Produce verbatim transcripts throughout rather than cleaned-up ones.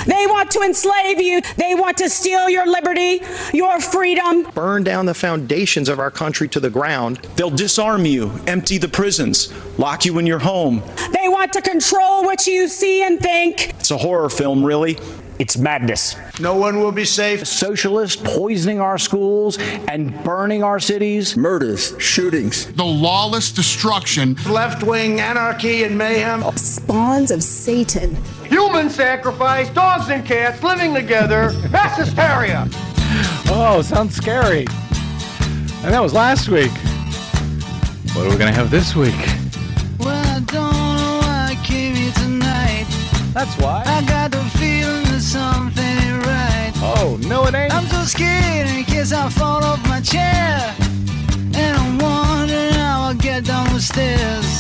They want to enslave you. They want to steal your liberty, your freedom. Burn down the foundations of our country to the ground. They'll disarm you, empty the prisons, lock you in your home. They want to control what you see and think. It's a horror film, really. It's madness. No one will be safe. Socialists poisoning our schools and burning our cities. Murders, shootings. The lawless destruction. Left-wing anarchy and mayhem. Spawns of Satan. Human sacrifice, dogs and cats living together, mass hysteria. Oh, sounds scary. And that was last week. What are we going to have this week? Well, I don't know why I came here tonight. That's why. I got the feeling that something ain't right. Oh, no it ain't. I'm so scared in case I fall off my chair. And I'm wondering how I'll get down the stairs.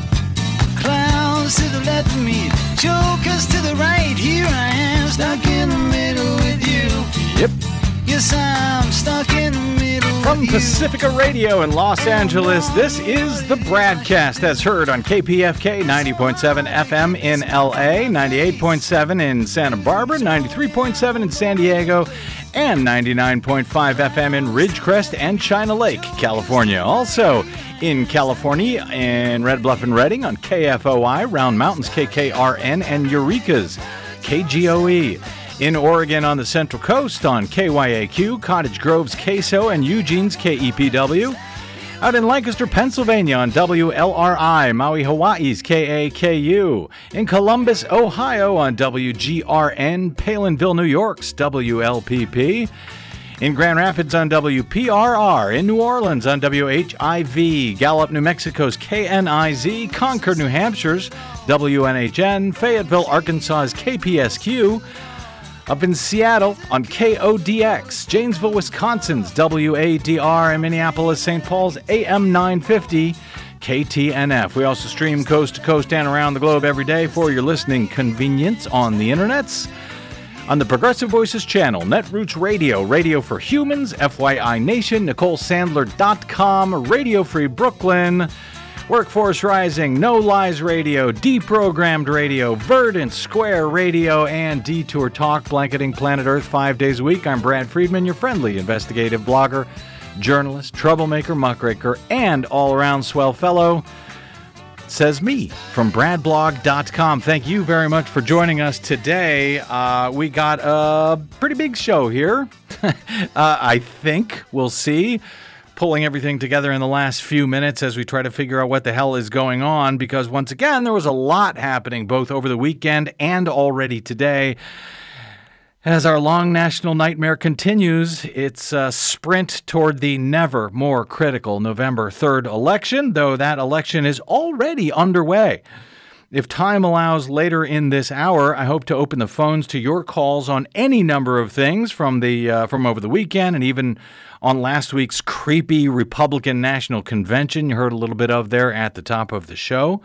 Clowns to the left of me, jokers to the right. Here I am, stuck in the middle with you. Yep. Yes, I'm stuck in the middle From with Pacifica you. Radio in Los Angeles, this is the Bradcast that's heard on K P F K ninety point seven F M in L A, ninety-eight point seven in Santa Barbara, ninety-three point seven in San Diego, and ninety-nine point five F M in Ridgecrest and China Lake, California. Also in California, in Red Bluff and Redding on K F O I, Round Mountains K K R N, and Eureka's K G O E. In Oregon on the Central Coast on K Y A Q, Cottage Grove's K S O, and Eugene's K E P W. Out in Lancaster, Pennsylvania on W L R I, Maui, Hawaii's K A K U. In Columbus, Ohio on W G R N, Palinville, New York's W L P P. In Grand Rapids on W P R R. In New Orleans on W H I V. Gallup, New Mexico's K N I Z. Concord, New Hampshire's W N H N. Fayetteville, Arkansas's K P S Q. Up in Seattle on K O D X, Janesville, Wisconsin's W A D R, and Minneapolis, Saint Paul's A M nine fifty, K T N F. We also stream coast to coast and around the globe every day for your listening convenience on the internets. On the Progressive Voices channel, Netroots Radio, Radio for Humans, F Y I Nation, Nicole Sandler dot com, Radio Free Brooklyn, Workforce Rising, No Lies Radio, Deprogrammed Radio, Verdant Square Radio, and Detour Talk, blanketing planet Earth five days a week. I'm Brad Friedman, your friendly investigative blogger, journalist, troublemaker, muckraker, and all-around swell fellow. Says me from brad blog dot com. Thank you very much for joining us today. Uh, we got a pretty big show here. uh, I think. We'll see. Pulling everything together in the last few minutes as we try to figure out what the hell is going on, because once again, there was a lot happening both over the weekend and already today. As our long national nightmare continues, it's a sprint toward the never more critical November third election, though that election is already underway. If time allows later in this hour, I hope to open the phones to your calls on any number of things from the uh, from over the weekend and even on last week's creepy Republican National Convention you heard a little bit of there at the top of the show.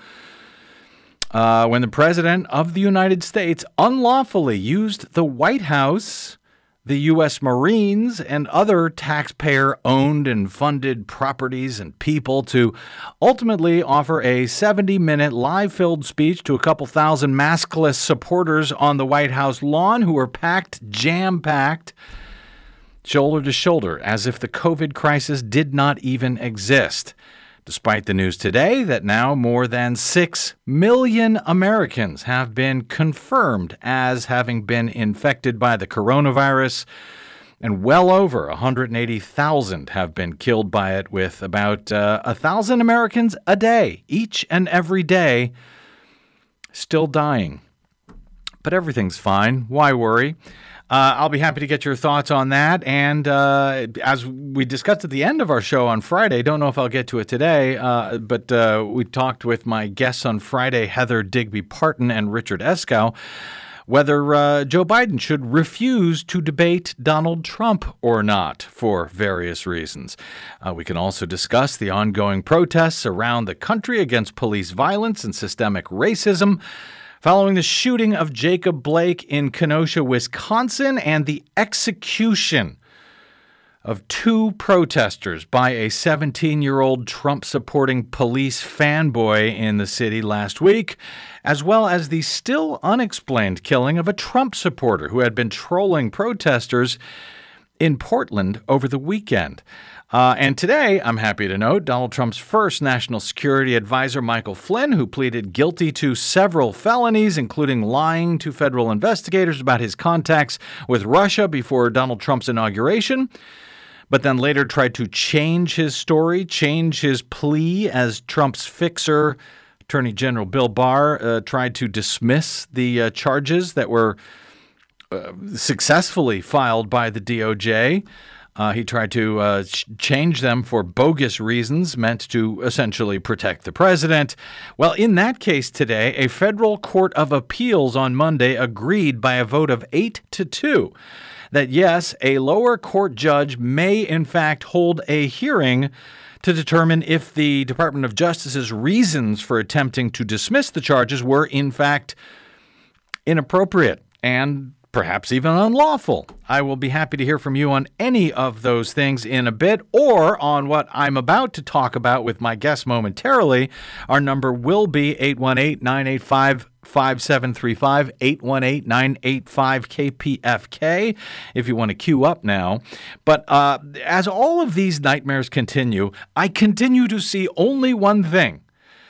Uh, when the President of the United States unlawfully used the White House, the U S Marines, and other taxpayer-owned and funded properties and people to ultimately offer a seventy-minute live-filled speech to a couple thousand maskless supporters on the White House lawn who were packed, jam-packed, shoulder to shoulder, as if the COVID crisis did not even exist. Despite the news today that now more than six million Americans have been confirmed as having been infected by the coronavirus, and well over one hundred eighty thousand have been killed by it, with about uh, one thousand Americans a day, each and every day, still dying. But everything's fine. Why worry? Uh, I'll be happy to get your thoughts on that. And uh, as we discussed at the end of our show on Friday, don't know if I'll get to it today, uh, but uh, we talked with my guests on Friday, Heather Digby Parton and Richard Eskow, whether uh, Joe Biden should refuse to debate Donald Trump or not for various reasons. Uh, we can also discuss the ongoing protests around the country against police violence and systemic racism, following the shooting of Jacob Blake in Kenosha, Wisconsin, and the execution of two protesters by a seventeen-year-old Trump-supporting police fanboy in the city last week, as well as the still unexplained killing of a Trump supporter who had been trolling protesters in Portland over the weekend. Uh, and today, I'm happy to note, Donald Trump's first national security advisor, Michael Flynn, who pleaded guilty to several felonies, including lying to federal investigators about his contacts with Russia before Donald Trump's inauguration, but then later tried to change his story, change his plea as Trump's fixer, Attorney General Bill Barr, uh, tried to dismiss the uh, charges that were uh, successfully filed by the D O J. Uh, he tried to uh, ch- change them for bogus reasons meant to essentially protect the president. Well, in that case today, a federal court of appeals on Monday agreed by a vote of eight to two that, yes, a lower court judge may in fact hold a hearing to determine if the Department of Justice's reasons for attempting to dismiss the charges were in fact inappropriate and perhaps even unlawful. I will be happy to hear from you on any of those things in a bit, or on what I'm about to talk about with my guest momentarily. Our number will be eight one eight, nine eight five, five seven three five, eight one eight, nine eight five, K P F K, if you want to queue up now. But uh, as all of these nightmares continue, I continue to see only one thing.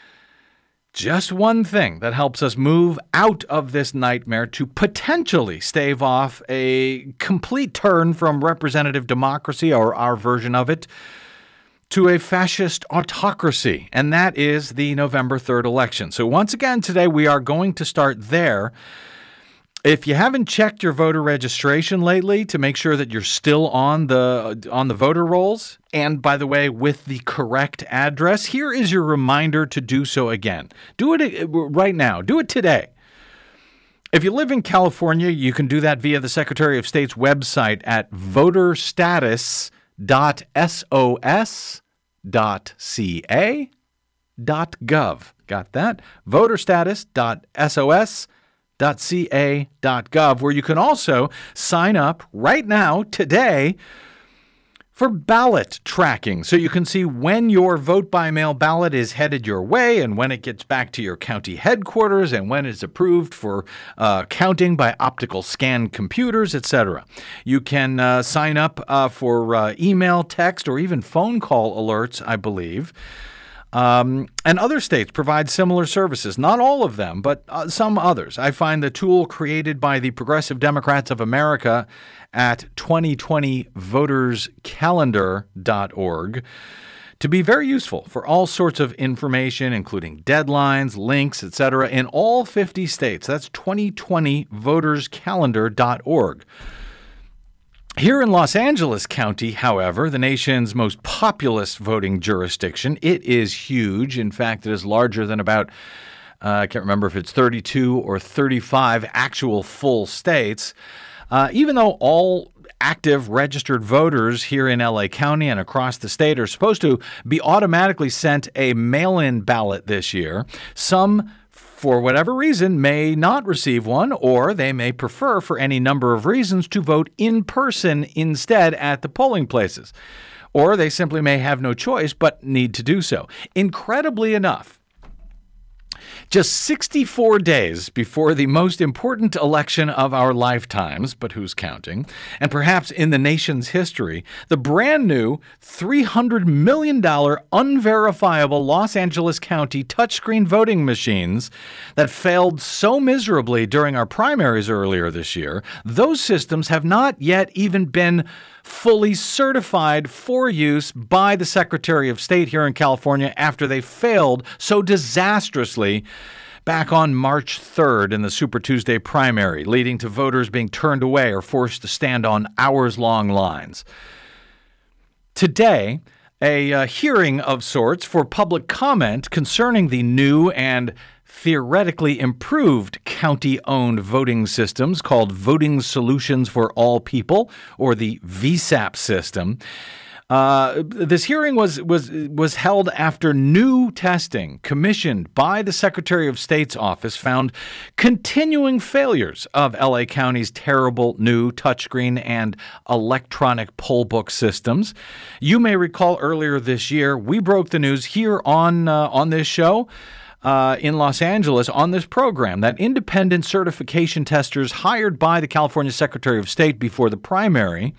Just one thing that helps us move out of this nightmare to potentially stave off a complete turn from representative democracy, or our version of it, to a fascist autocracy, and that is the November third election. So once again today, we are going to start there. If you haven't checked your voter registration lately to make sure that you're still on the on the voter rolls, and by the way, with the correct address, here is your reminder to do so again. Do it right now. Do it today. If you live in California, you can do that via the Secretary of State's website at voter status dot s o s dot c a dot gov. Got that? voter status dot s o s dot c a dot gov, where you can also sign up right now, today, for ballot tracking, so you can see when your vote-by-mail ballot is headed your way and when it gets back to your county headquarters and when it's approved for uh, counting by optical scan computers, et cetera. You can uh, sign up uh, for uh, email, text, or even phone call alerts, I believe. Um, and other states provide similar services. Not all of them, but uh, some others. I find the tool created by the Progressive Democrats of America at twenty twenty voters calendar dot org to be very useful for all sorts of information, including deadlines, links, et cetera, in all fifty states. That's twenty twenty voters calendar dot org. Here in Los Angeles County, however, the nation's most populous voting jurisdiction, it is huge. In fact, it is larger than about, uh, I can't remember if it's thirty-two or thirty-five actual full states. Uh, even though all active registered voters here in L A County and across the state are supposed to be automatically sent a mail-in ballot this year, some, for whatever reason, may not receive one, or they may prefer, for any number of reasons, to vote in person instead at the polling places. Or they simply may have no choice but need to do so. Incredibly enough, just sixty-four days before the most important election of our lifetimes, but who's counting, and perhaps in the nation's history, the brand new three hundred million dollars unverifiable Los Angeles County touchscreen voting machines that failed so miserably during our primaries earlier this year, those systems have not yet even been fully certified for use by the Secretary of State here in California after they failed so disastrously back on March third in the Super Tuesday primary, leading to voters being turned away or forced to stand on hours-long lines. Today, a uh, hearing of sorts for public comment concerning the new and theoretically improved county-owned voting systems called Voting Solutions for All People, or the V SAP system, Uh, this hearing was was was held after new testing commissioned by the Secretary of State's office found continuing failures of L A County's terrible new touchscreen and electronic poll book systems. You may recall earlier this year we broke the news here on uh, on this show. Uh, in Los Angeles on this program that independent certification testers hired by the California Secretary of State before the primary,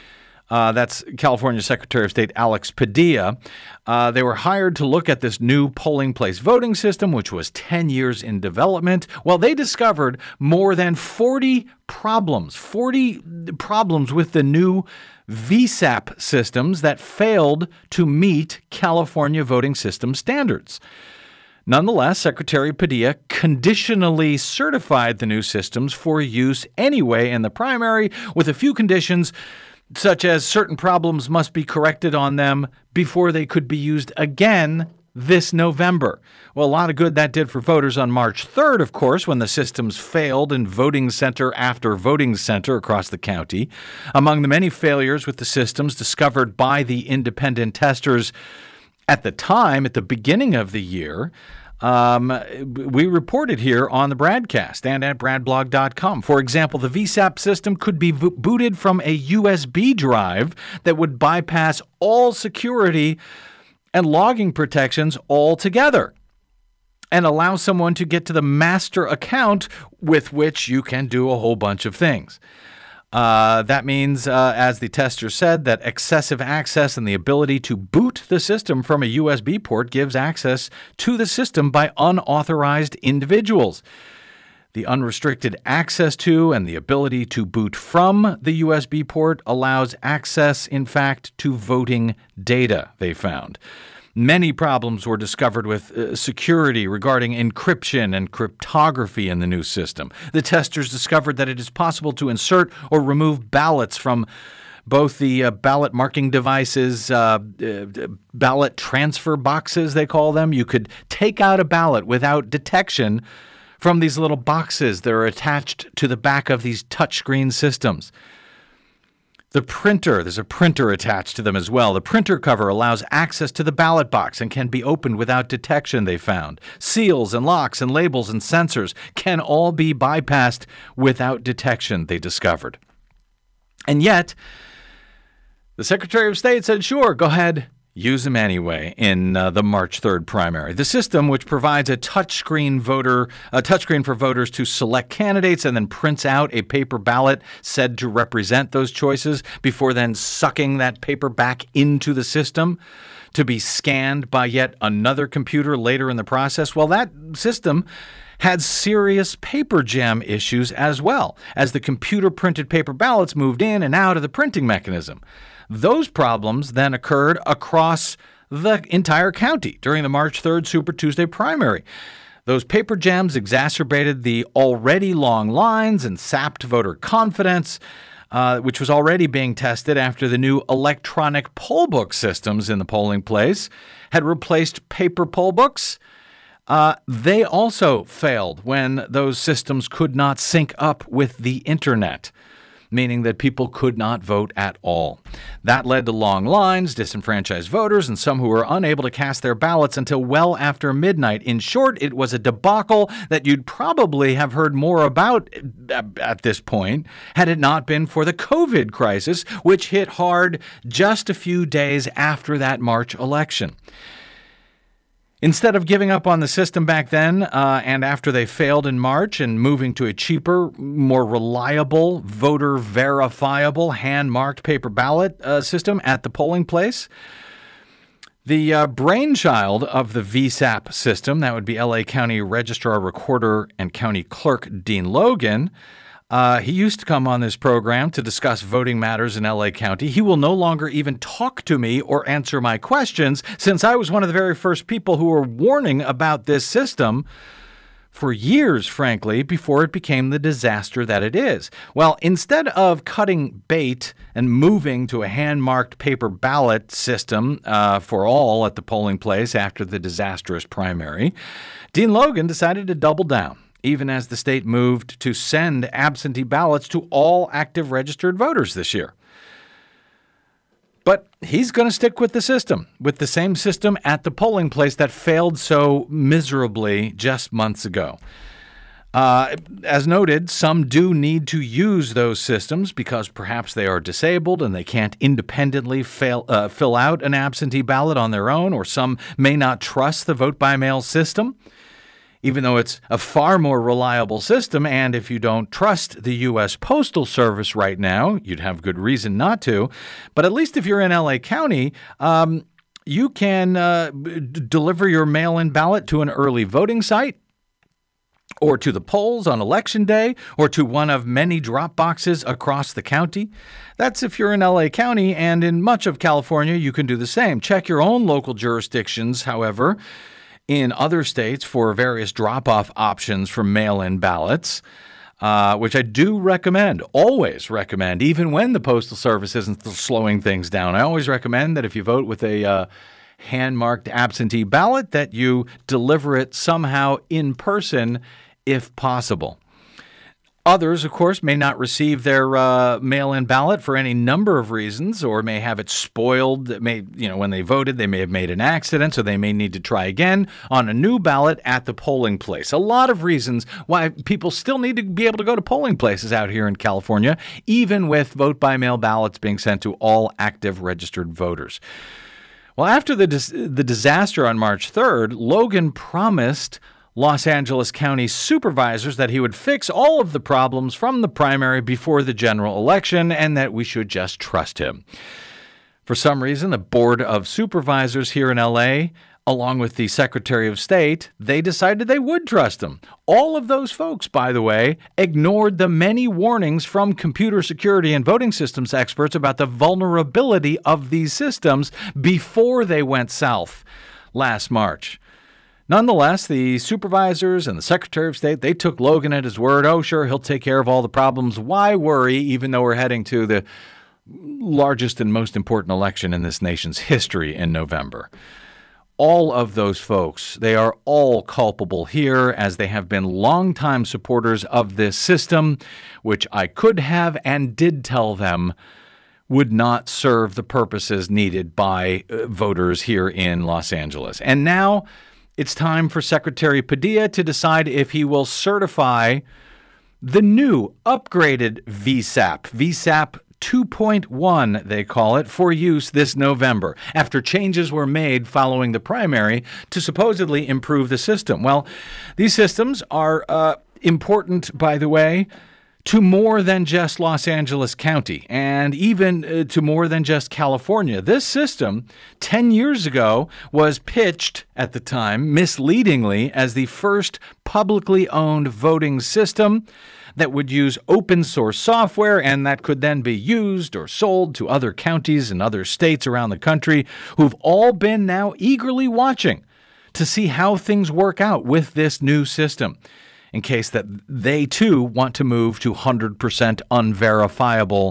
uh, that's California Secretary of State Alex Padilla, uh, they were hired to look at this new polling place voting system, which was ten years in development. Well, they discovered more than forty problems, forty problems with the new V SAP systems that failed to meet California voting system standards. Nonetheless, Secretary Padilla conditionally certified the new systems for use anyway in the primary, with a few conditions, such as certain problems must be corrected on them before they could be used again this November. Well, a lot of good that did for voters on March third, of course, when the systems failed in voting center after voting center across the county. Among the many failures with the systems discovered by the independent testers at the time, at the beginning of the year, um, we reported here on the Bradcast and at brad blog dot com. For example, the V SAP system could be vo- booted from a U S B drive that would bypass all security and logging protections altogether and allow someone to get to the master account with which you can do a whole bunch of things. Uh, that means, uh, as the tester said, that excessive access and the ability to boot the system from a U S B port gives access to the system by unauthorized individuals. The unrestricted access to and the ability to boot from the U S B port allows access, in fact, to voting data, they found. Many problems were discovered with uh, security regarding encryption and cryptography in the new system. The testers discovered that it is possible to insert or remove ballots from both the uh, ballot marking devices, uh, uh, ballot transfer boxes, they call them. You could take out a ballot without detection from these little boxes that are attached to the back of these touchscreen systems. The printer, there's a printer attached to them as well. The printer cover allows access to the ballot box and can be opened without detection, they found. Seals and locks and labels and sensors can all be bypassed without detection, they discovered. And yet, the Secretary of State said, sure, go ahead, use them anyway in uh, the March third primary. The system, which provides a touchscreen voter, a touchscreen for voters to select candidates and then prints out a paper ballot said to represent those choices before then sucking that paper back into the system to be scanned by yet another computer later in the process. Well, that system had serious paper jam issues as well as the computer-printed paper ballots moved in and out of the printing mechanism. Those problems then occurred across the entire county during the March third Super Tuesday primary. Those paper jams exacerbated the already long lines and sapped voter confidence, uh, which was already being tested after the new electronic poll book systems in the polling place had replaced paper poll books. Uh, they also failed when those systems could not sync up with the internet, meaning that people could not vote at all. That led to long lines, disenfranchised voters, and some who were unable to cast their ballots until well after midnight. In short, it was a debacle that you'd probably have heard more about at this point had it not been for the COVID crisis, which hit hard just a few days after that March election. Instead of giving up on the system back then uh, and after they failed in March and moving to a cheaper, more reliable, voter verifiable, hand-marked paper ballot uh, system at the polling place, the uh, brainchild of the V SAP system, that would be L A County Registrar, Recorder, and County Clerk Dean Logan, Uh, he used to come on this program to discuss voting matters in L A County. He will no longer even talk to me or answer my questions, since I was one of the very first people who were warning about this system for years, frankly, before it became the disaster that it is. Well, instead of cutting bait and moving to a hand-marked paper ballot system uh, for all at the polling place after the disastrous primary, Dean Logan decided to double down, even as the state moved to send absentee ballots to all active registered voters this year. But he's going to stick with the system, with the same system at the polling place that failed so miserably just months ago. Uh, as noted, some do need to use those systems because perhaps they are disabled and they can't independently fail, uh, fill out an absentee ballot on their own, or some may not trust the vote-by-mail system, even though it's a far more reliable system. And if you don't trust the U S Postal Service right now, you'd have good reason not to. But at least if you're in L A County, um, you can uh, d- deliver your mail-in ballot to an early voting site, or to the polls on Election Day, or to one of many drop boxes across the county. That's if you're in L A County, and in much of California, you can do the same. Check your own local jurisdictions, however, in other states for various drop-off options for mail-in ballots, uh, which I do recommend, always recommend, even when the Postal Service isn't slowing things down. I always recommend that if you vote with a uh, hand-marked absentee ballot, that you deliver it somehow in person if possible. Others, of course, may not receive their uh, mail-in ballot for any number of reasons, or may have it spoiled. May, you know, when they voted, they may have made an accident, so they may need to try again on a new ballot at the polling place. A lot of reasons why people still need to be able to go to polling places out here in California, even with vote-by-mail ballots being sent to all active registered voters. Well, after the dis- the disaster on March third, Logan promised Los Angeles County supervisors that he would fix all of the problems from the primary before the general election, and that we should just trust him. For some reason, the Board of Supervisors here in L A, along with the Secretary of State, they decided they would trust him. All of those folks, by the way, ignored the many warnings from computer security and voting systems experts about the vulnerability of these systems before they went south last March. Nonetheless, the supervisors and the Secretary of State, they took Logan at his word. Oh, sure, he'll take care of all the problems. Why worry, even though we're heading to the largest and most important election in this nation's history in November? All of those folks, they are all culpable here, as they have been longtime supporters of this system, which I could have and did tell them would not serve the purposes needed by uh, voters here in Los Angeles. And now it's time for Secretary Padilla to decide if he will certify the new upgraded V SAP, V SAP two point one, they call it, for use this November, after changes were made following the primary to supposedly improve the system. Well, these systems are uh, important, by the way, to more than just Los Angeles County, and even uh, to more than just California. This system, ten years ago, was pitched at the time misleadingly as the first publicly owned voting system that would use open source software, and that could then be used or sold to other counties and other states around the country, who've all been now eagerly watching to see how things work out with this new system, in case that they too want to move to one hundred percent unverifiable,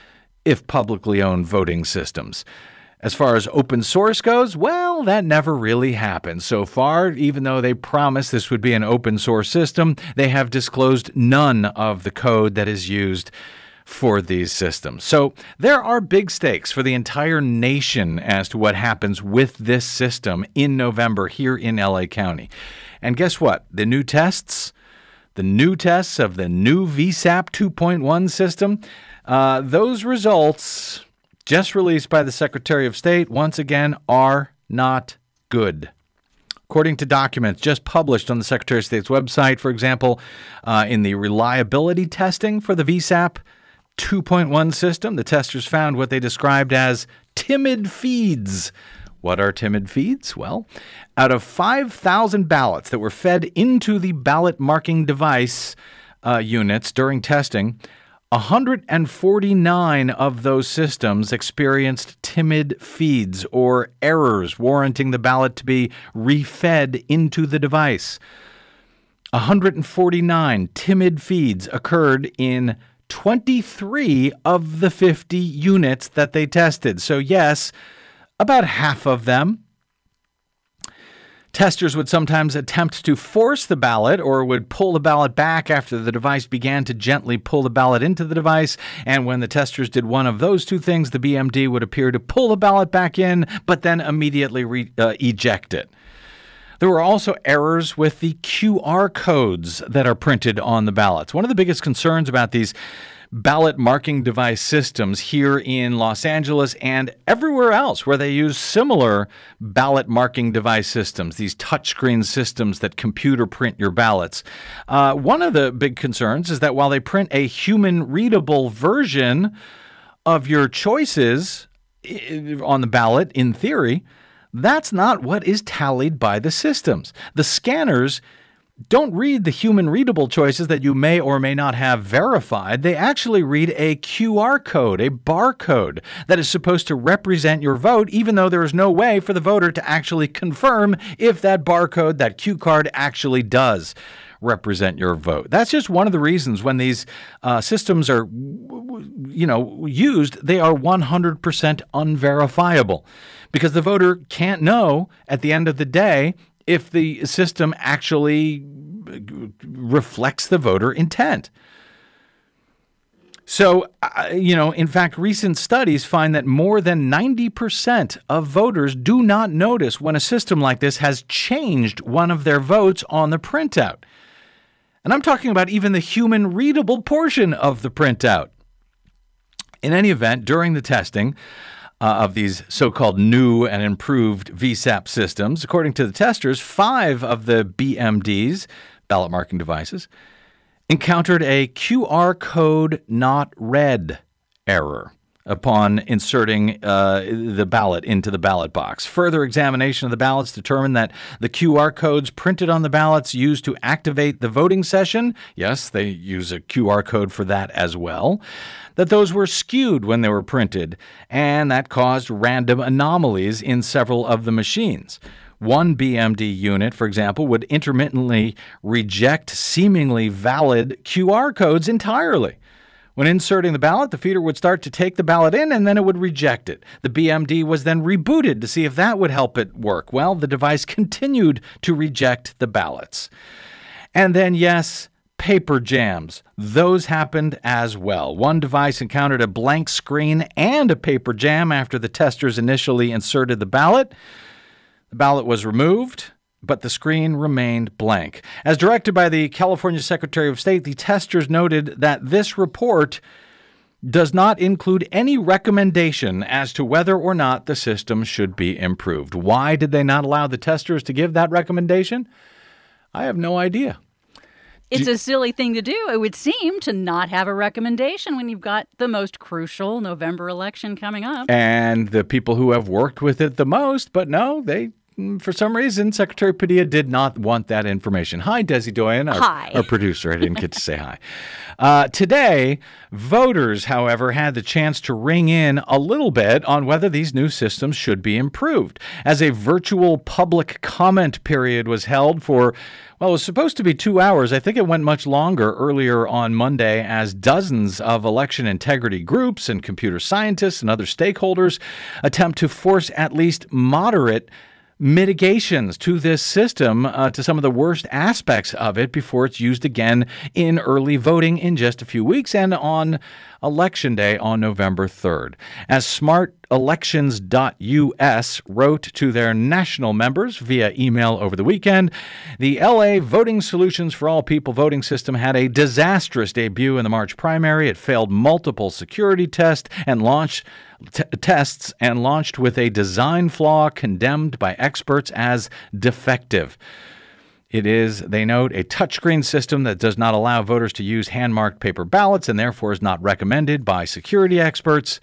if publicly owned, voting systems. As far as open source goes, well, that never really happened so far. Even though they promised this would be an open source system, they have disclosed none of the code that is used for these systems. So there are big stakes for the entire nation as to what happens with this system in November here in L A County. And guess what? The new tests, the new tests of the new V SAP two point one system, uh, those results, just released by the Secretary of State, once again, are not good. According to documents just published on the Secretary of State's website, for example, uh, in the reliability testing for the V SAP two point one system, the testers found what they described as timid feeds. What are timid feeds? Well, out of five thousand ballots that were fed into the ballot marking device uh, units during testing, one hundred forty-nine of those systems experienced timid feeds, or errors warranting the ballot to be refed into the device. one hundred forty-nine timid feeds occurred in twenty-three of the fifty units that they tested. So yes, about half of them. Testers would sometimes attempt to force the ballot or would pull the ballot back after the device began to gently pull the ballot into the device. And when the testers did one of those two things, the B M D would appear to pull the ballot back in, but then immediately re- uh, eject it. There were also errors with the Q R codes that are printed on the ballots. One of the biggest concerns about these ballot marking device systems here in Los Angeles and everywhere else where they use similar ballot marking device systems, these touchscreen systems that computer print your ballots. Uh, one of the big concerns is that while they print a human-readable version of your choices on the ballot, in theory, that's not what is tallied by the systems. The scanners don't read the human-readable choices that you may or may not have verified. They actually read a Q R code, a barcode, that is supposed to represent your vote, even though there is no way for the voter to actually confirm if that barcode, that Q card, actually does represent your vote. That's just one of the reasons when these uh, systems are, you know, used, they are one hundred percent unverifiable, because the voter can't know at the end of the day if the system actually reflects the voter intent. So, uh, you know, in fact, recent studies find that more than ninety percent of voters do not notice when a system like this has changed one of their votes on the printout. And I'm talking about even the human-readable portion of the printout. In any event, during the testing Uh, of these so-called new and improved V SAP systems, according to the testers, five of the B M Ds, ballot marking devices, encountered a Q R code not read error upon inserting uh, the ballot into the ballot box. Further examination of the ballots determined that the Q R codes printed on the ballots used to activate the voting session, yes, they use a Q R code for that as well, that those were skewed when they were printed, and that caused random anomalies in several of the machines. One B M D unit, for example, would intermittently reject seemingly valid Q R codes entirely. When inserting the ballot, the feeder would start to take the ballot in, and then it would reject it. The B M D was then rebooted to see if that would help it work. Well, the device continued to reject the ballots. And then, yes, paper jams. Those happened as well. One device encountered a blank screen and a paper jam after the testers initially inserted the ballot. The ballot was removed, but the screen remained blank. As directed by the California Secretary of State, the testers noted that this report does not include any recommendation as to whether or not the system should be improved. Why did they not allow the testers to give that recommendation? I have no idea. It's a silly thing to do, it would seem, to not have a recommendation when you've got the most crucial November election coming up. And the people who have worked with it the most, but no, they, for some reason, Secretary Padilla did not want that information. Hi, Desi Doyen, our, hi. our producer. I didn't get to say hi. Uh, today, voters, however, had the chance to ring in a little bit on whether these new systems should be improved, as a virtual public comment period was held for, well, it was supposed to be two hours. I think it went much longer earlier on Monday, as dozens of election integrity groups and computer scientists and other stakeholders attempt to force at least moderate mitigations to this system, uh, to some of the worst aspects of it before it's used again in early voting in just a few weeks and on Election Day on November third. As smart elections dot U S wrote to their national members via email over the weekend, the L A Voting Solutions for All People voting system had a disastrous debut in the March primary. It failed multiple security tests and launched T- tests and launched with a design flaw condemned by experts as defective. It is, they note, a touchscreen system that does not allow voters to use hand-marked paper ballots and therefore is not recommended by security experts.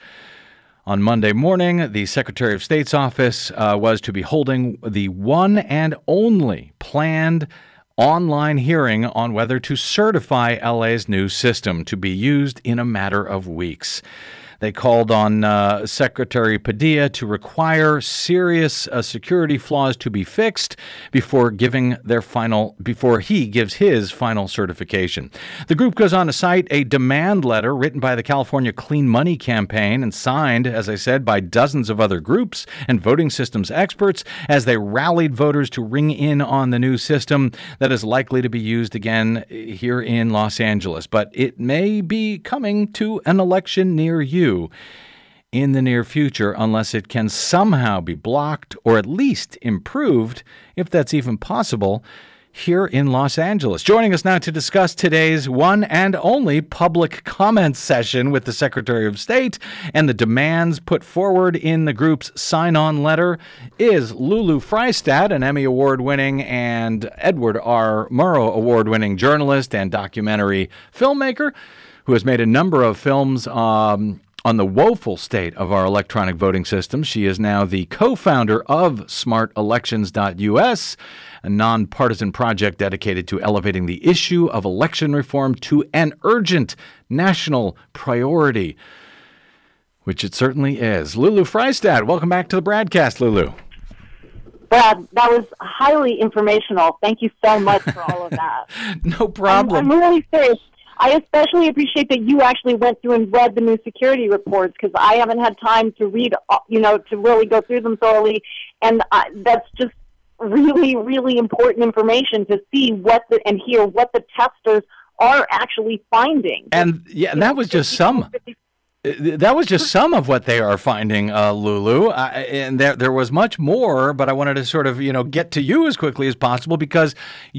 On Monday morning, the Secretary of State's office uh, was to be holding the one and only planned online hearing on whether to certify L A's new system to be used in a matter of weeks. They called on uh, Secretary Padilla to require serious uh, security flaws to be fixed before giving their final before he gives his final certification. The group goes on to cite a demand letter written by the California Clean Money Campaign and signed, as I said, by dozens of other groups and voting systems experts as they rallied voters to ring in on the new system that is likely to be used again here in Los Angeles. But it may be coming to an election near you in the near future unless it can somehow be blocked or at least improved, if that's even possible, here in Los Angeles. Joining us now to discuss today's one and only public comment session with the Secretary of State and the demands put forward in the group's sign-on letter is Lulu Frystad, an Emmy Award-winning and Edward R. Murrow Award-winning journalist and documentary filmmaker who has made a number of films um, on the woeful state of our electronic voting system. She is now the co-founder of smart elections dot U S, a nonpartisan project dedicated to elevating the issue of election reform to an urgent national priority, which it certainly is. Lulu Frystad, welcome back to the Bradcast, Lulu. Brad, that was highly informational. Thank you so much for all of that. No problem. I'm, I'm really serious. I especially appreciate that you actually went through and read the new security reports because I haven't had time to read, you know, to really go through them thoroughly. And uh, that's just really, really important information to see what the, and hear what the testers are actually finding. And yeah, and that was just some. That was just some of what they are finding, uh, Lulu, uh, and there there was much more, but I wanted to sort of, you know, get to you as quickly as possible because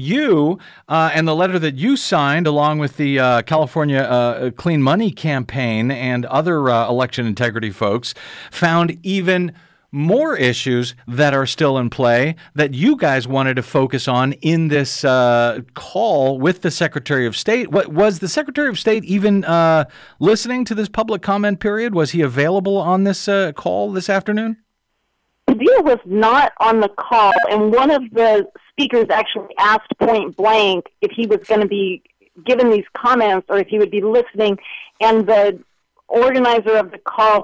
you uh, and the letter that you signed along with the uh, California uh, Clean Money Campaign and other uh, election integrity folks found even more issues that are still in play that you guys wanted to focus on in this uh, call with the Secretary of State. What, was the Secretary of State even uh, listening to this public comment period? Was he available on this uh, call this afternoon? Padilla was not on the call, and one of the speakers actually asked point blank if he was going to be given these comments or if he would be listening, and the organizer of the call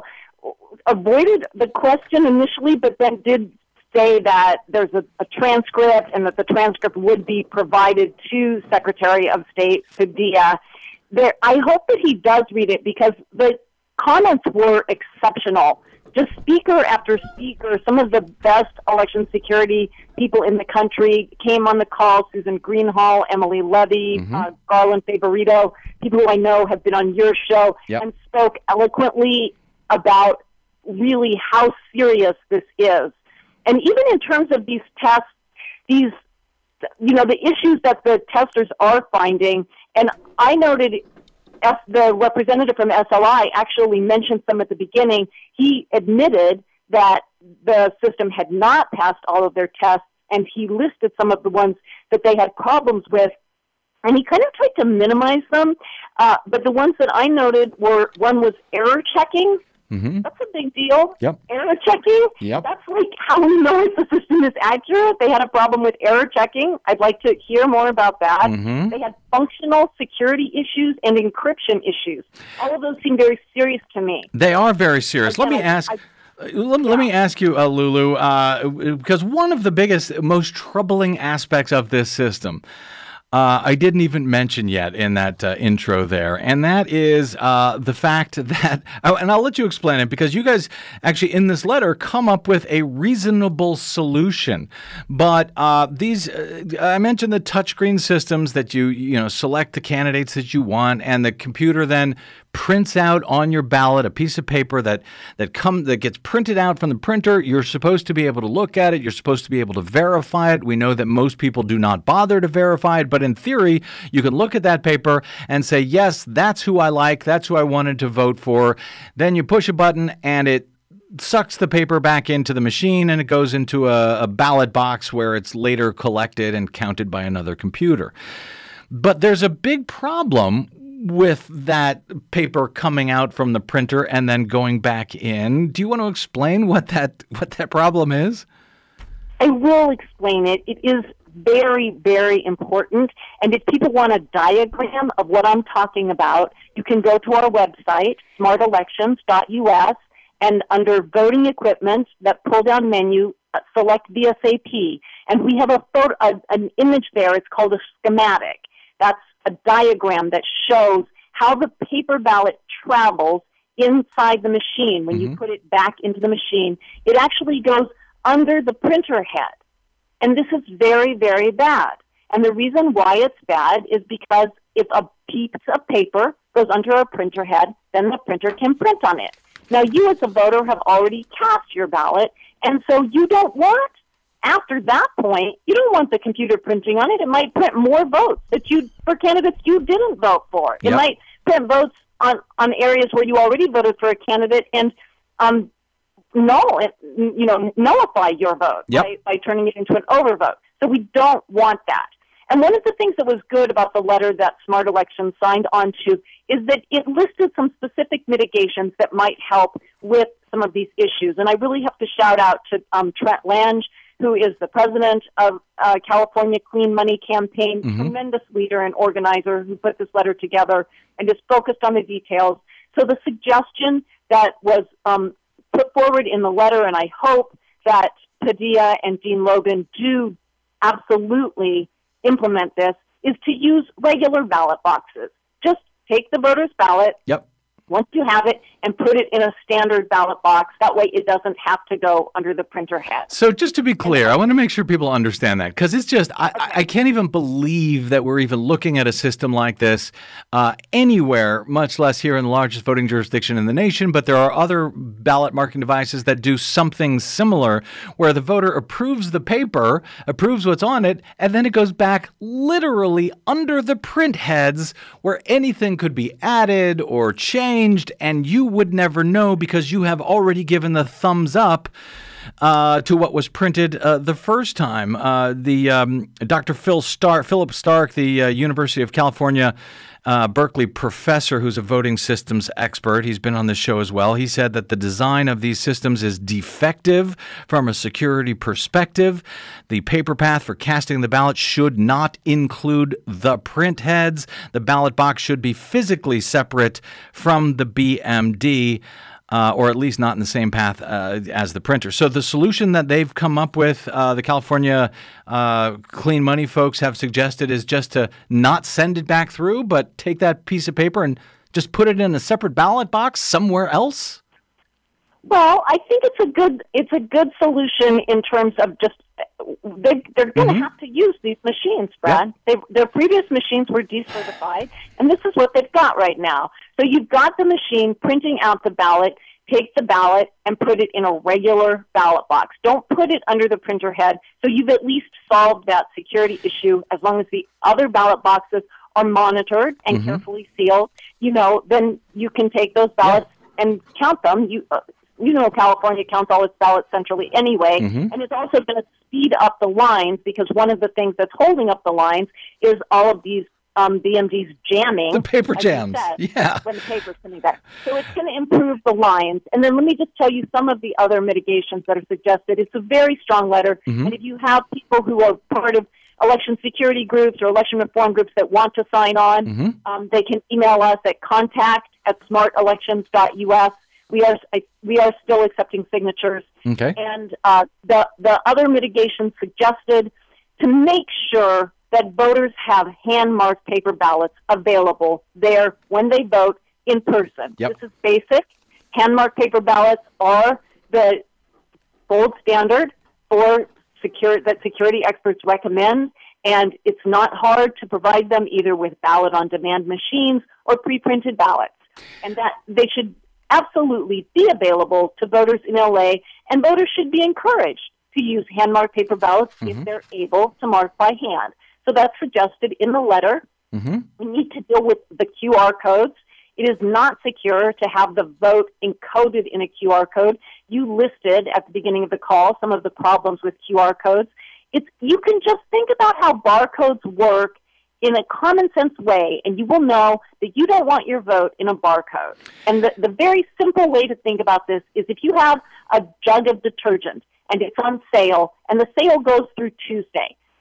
avoided the question initially, but then did say that there's a, a transcript and that the transcript would be provided to Secretary of State Padilla. There, I hope that he does read it because the comments were exceptional. Just speaker after speaker, some of the best election security people in the country came on the call. Susan Greenhall, Emily Levy, mm-hmm. uh, Garland Favorito, people who I know have been on your show yep. and spoke eloquently about really how serious this is. And even in terms of these tests, these, you know, the issues that the testers are finding, and I noted as the representative from S L I actually mentioned some at the beginning. He admitted that the system had not passed all of their tests, and he listed some of the ones that they had problems with, and he kind of tried to minimize them. Uh, but the ones that I noted were, one was error checking. Mm-hmm. That's a big deal. Yep. Error checking. Yep. That's like how we know if the system is accurate. They had a problem with error checking. I'd like to hear more about that. Mm-hmm. They had functional security issues and encryption issues. All of those seem very serious to me. They are very serious. Let me ask. I, Let, yeah. let me ask you, uh, Lulu, uh, because one of the biggest, most troubling aspects of this system Uh, I didn't even mention yet in that uh, intro there, and that is uh, the fact that, oh, and I'll let you explain it because you guys actually in this letter come up with a reasonable solution. But uh, these, uh, I mentioned the touchscreen systems that you, you know, select the candidates that you want, and the computer then prints out on your ballot a piece of paper that that come that gets printed out from the printer. You're supposed to be able to look at it. You're supposed to be able to verify it. We know that most people do not bother to verify it, but in theory, you can look at that paper and say, yes, that's who I like. That's who I wanted to vote for. Then you push a button and it sucks the paper back into the machine and it goes into a, a ballot box where it's later collected and counted by another computer. But there's a big problem with that paper coming out from the printer and then going back in. Do you want to explain what that what that problem is? I will explain it. It is very, very important. And if people want a diagram of what I'm talking about, you can go to our website, smart elections dot U S, and under voting equipment, that pull-down menu, uh, select V S A P. And we have a photo, a, an image there. It's called a schematic. That's a diagram that shows how the paper ballot travels inside the machine. When mm-hmm. you put it back into the machine, it actually goes under the printer head. And this is very, very bad. And the reason why it's bad is because if a piece of paper goes under a printer head, then the printer can print on it. Now, you as a voter have already cast your ballot, and so you don't want, after that point, you don't want the computer printing on it. It might print more votes that you for candidates you didn't vote for. It yep. might print votes on, on areas where you already voted for a candidate and um, null it, you know, nullify your vote yep. by, by turning it into an overvote. So we don't want that. And one of the things that was good about the letter that Smart Elections signed on to is that it listed some specific mitigations that might help with some of these issues. And I really have to shout out to um, Trent Lange, who is the president of uh, California Clean Money Campaign, mm-hmm. tremendous leader and organizer who put this letter together and is focused on the details. So the suggestion that was um, put forward in the letter, and I hope that Padilla and Dean Logan do absolutely implement this, is to use regular ballot boxes. Just take the voter's ballot, yep. once you have it, and put it in a standard ballot box. That way it doesn't have to go under the printer head. So just to be clear, I want to make sure people understand that, because it's just, I, okay. I can't even believe that we're even looking at a system like this uh, anywhere, much less here in the largest voting jurisdiction in the nation. But there are other ballot marking devices that do something similar, where the voter approves the paper, approves what's on it, and then it goes back literally under the print heads where anything could be added or changed, and you would never know because you have already given the thumbs up uh, to what was printed uh, the first time. Uh, the um, Doctor Phil Stark, Philip Stark, the uh, University of California uh, Berkeley professor who's a voting systems expert, he's been on this show as well. He said that the design of these systems is defective from a security perspective. The paper path for casting the ballot should not include the print heads. The ballot box should be physically separate from the B M D. Uh, or at least not in the same path uh, as the printer. So the solution that they've come up with, uh, the California uh, Clean Money folks have suggested, is just to not send it back through, but take that piece of paper and just put it in a separate ballot box somewhere else? Well, I think it's a good it's a good solution in terms of just they, they're going to mm-hmm. have to use these machines, Brad. Yep. They, their previous machines were decertified, and this is what they've got right now. So you've got the machine printing out the ballot, take the ballot, and put it in a regular ballot box. Don't put it under the printer head, so you've at least solved that security issue. As long as the other ballot boxes are monitored and mm-hmm. carefully sealed, you know, then you can take those ballots yeah. and count them. You uh, you know California counts all its ballots centrally anyway, mm-hmm. and it's also going to speed up the lines, because one of the things that's holding up the lines is all of these um, B M Ds jamming. The paper jams, said, yeah. When the paper's coming back. So it's going to improve the lines. And then let me just tell you some of the other mitigations that are suggested. It's a very strong letter, mm-hmm. and if you have people who are part of election security groups or election reform groups that want to sign on, mm-hmm. um, they can email us at contact at smart elections dot U S. We are we are still accepting signatures. Okay. And uh, the the other mitigation suggested to make sure that voters have hand-marked paper ballots available there when they vote in person. Yep. This is basic. Hand-marked paper ballots are the gold standard for secure that security experts recommend, and it's not hard to provide them either with ballot-on-demand machines or pre-printed ballots, and that they should absolutely be available to voters in L A, and voters should be encouraged to use hand-marked paper ballots mm-hmm. if they're able to mark by hand. So that's suggested in the letter. Mm-hmm. We need to deal with the Q R codes. It is not secure to have the vote encoded in a Q R code. You listed at the beginning of the call some of the problems with Q R codes. It's you can just think about how barcodes work in a common sense way, and you will know that you don't want your vote in a barcode. And the, the very simple way to think about this is if you have a jug of detergent and it's on sale, and the sale goes through Tuesday,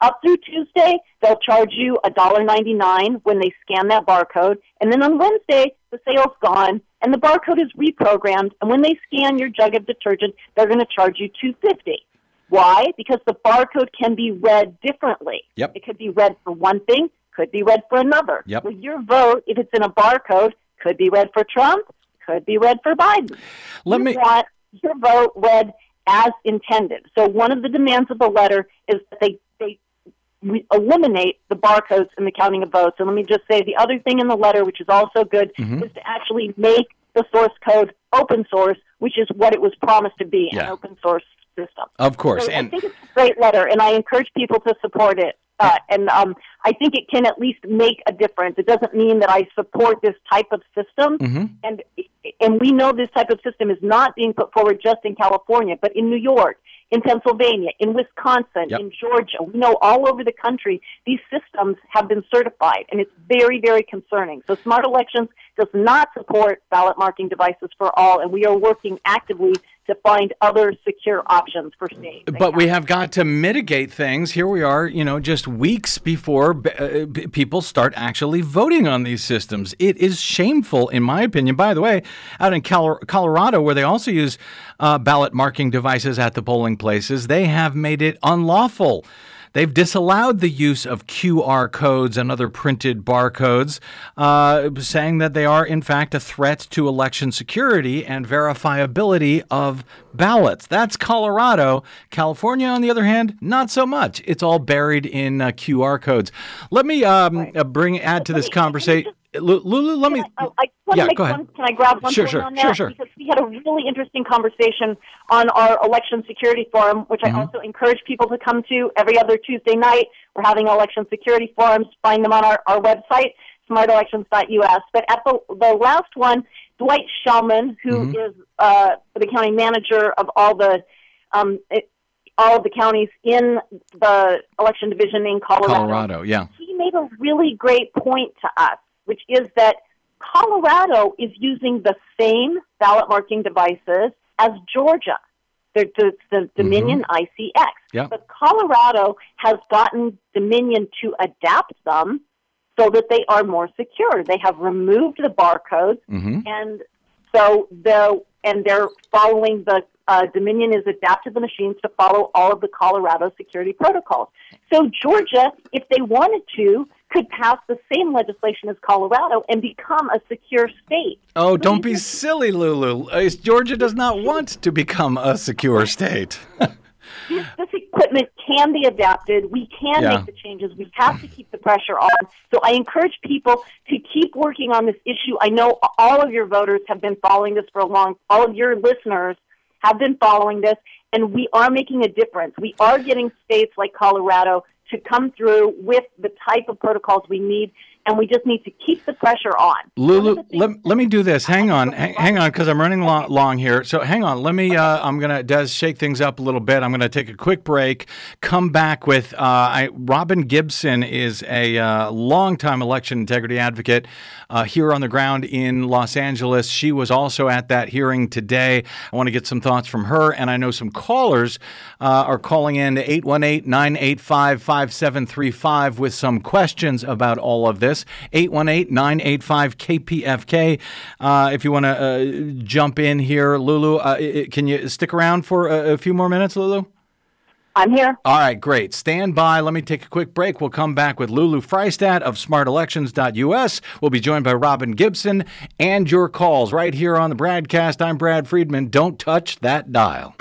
up through Tuesday, they'll charge you one dollar ninety-nine when they scan that barcode. And then on Wednesday, the sale's gone, and the barcode is reprogrammed. And when they scan your jug of detergent, they're going to charge you two dollars and fifty cents. Why? Because the barcode can be read differently. Yep. It could be read for one thing, could be read for another. Yep. Well, your vote, if it's in a barcode, could be read for Trump, could be read for Biden. Let you me want your vote read as intended. So one of the demands of the letter is that they, they re- eliminate the barcodes in the counting of votes. And let me just say the other thing in the letter, which is also good, mm-hmm. is to actually make the source code open source, which is what it was promised to be, yeah. an open source system. Of course. So and I think it's a great letter, and I encourage people to support it. Uh, and um, I think it can at least make a difference. It doesn't mean that I support this type of system. Mm-hmm. And and we know this type of system is not being put forward just in California, but in New York, in Pennsylvania, in Wisconsin, yep. in Georgia. We know all over the country these systems have been certified, and it's very, very concerning. So Smart Elections does not support ballot marking devices for all, and we are working actively to find other secure options for states. But we have got to mitigate things. Here we are, you know, just weeks before uh, people start actually voting on these systems. It is shameful, in my opinion. By the way, out in Cal- Colorado, where they also use uh, ballot marking devices at the polling places, they have made it unlawful. They've disallowed the use of Q R codes and other printed barcodes, uh, saying that they are, in fact, a threat to election security and verifiability of ballots. That's Colorado. California, on the other hand, not so much. It's all buried in uh, Q R codes. Let me um, right. uh, bring add to this conversation. Lulu, let me. I, I yeah, make go ahead. One, can I grab one sure, point sure, on that? Sure, sure. Because we had a really interesting conversation on our election security forum, which mm-hmm. I also encourage people to come to every other Tuesday night. We're having election security forums. Find them on our, our website, smart elections dot U S. But at the, the last one, Dwight Shellman, who mm-hmm. is uh, the county manager of all the um, it, all of the counties in the election division in Colorado. Colorado, yeah. He made a really great point to us, which is that Colorado is using the same ballot marking devices as Georgia, the, the, the Dominion mm-hmm. I C X. Yep. But Colorado has gotten Dominion to adapt them so that they are more secure. They have removed the barcodes, mm-hmm. and so the and they're following the uh, Dominion has adapted the machines to follow all of the Colorado security protocols. So Georgia, if they wanted to, could pass the same legislation as Colorado and become a secure state. Oh, don't be silly, Lulu. Uh, Georgia does not want to become a secure state. this, this equipment can be adapted. We can yeah. make the changes. We have to keep the pressure on. So I encourage people to keep working on this issue. I know all of your voters have been following this for a long, all of your listeners have been following this, and we are making a difference. We are getting states like Colorado to come through with the type of protocols we need, and we just need to keep the pressure on. Lulu, let, let me do this. Hang on, hang, hang on, because I'm running long, long here. So hang on. Let me, uh, I'm going to, Des, shake things up a little bit. I'm going to take a quick break, come back with, uh, I, Robin Gibson is a uh, longtime election integrity advocate uh, here on the ground in Los Angeles. She was also at that hearing today. I want to get some thoughts from her, and I know some callers uh, are calling in to eight one eight, nine eight five, five seven three five with some questions about all of this. eight one eight, nine eight five, K P F K. Uh, if you want to uh, jump in here, Lulu, uh, can you stick around for a, a few more minutes, Lulu? I'm here. All right, great. Stand by. Let me take a quick break. We'll come back with Lulu Freistad of smart elections dot U S. We'll be joined by Robin Gibson and your calls right here on the Bradcast. I'm Brad Friedman. Don't touch that dial.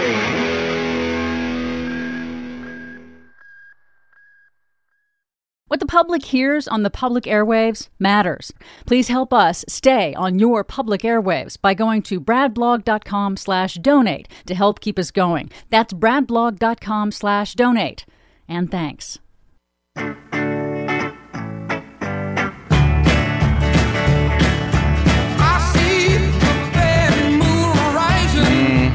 What the public hears on the public airwaves matters. Please help us stay on your public airwaves by going to bradblog.com slash donate to help keep us going. That's bradblog.com slash donate. And thanks.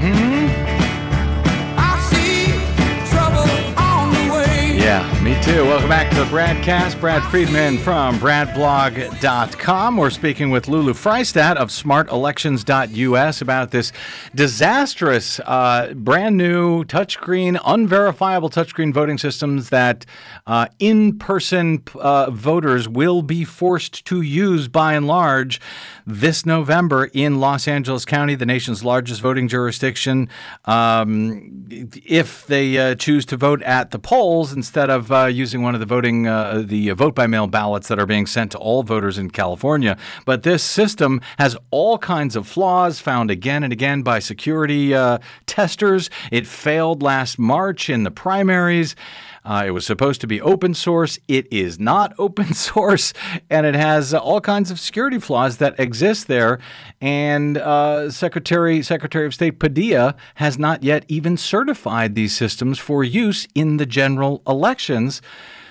Yeah, me too. Well, Welcome back to the BradCast. Brad Friedman from brad blog dot com. We're speaking with Lulu Freistadt of smart elections dot U S about this disastrous, uh, brand new touchscreen, unverifiable touchscreen voting systems that uh, in-person uh, voters will be forced to use by and large this November in Los Angeles County, the nation's largest voting jurisdiction, um, if they uh, choose to vote at the polls instead of uh, using one of the voting, uh, the vote-by-mail ballots that are being sent to all voters in California. But this system has all kinds of flaws found again and again by security uh, testers. It failed last March in the primaries. Uh, it was supposed to be open source. It is not open source, and it has uh, all kinds of security flaws that exist there. And uh, Secretary Secretary of State Padilla has not yet even certified these systems for use in the general elections.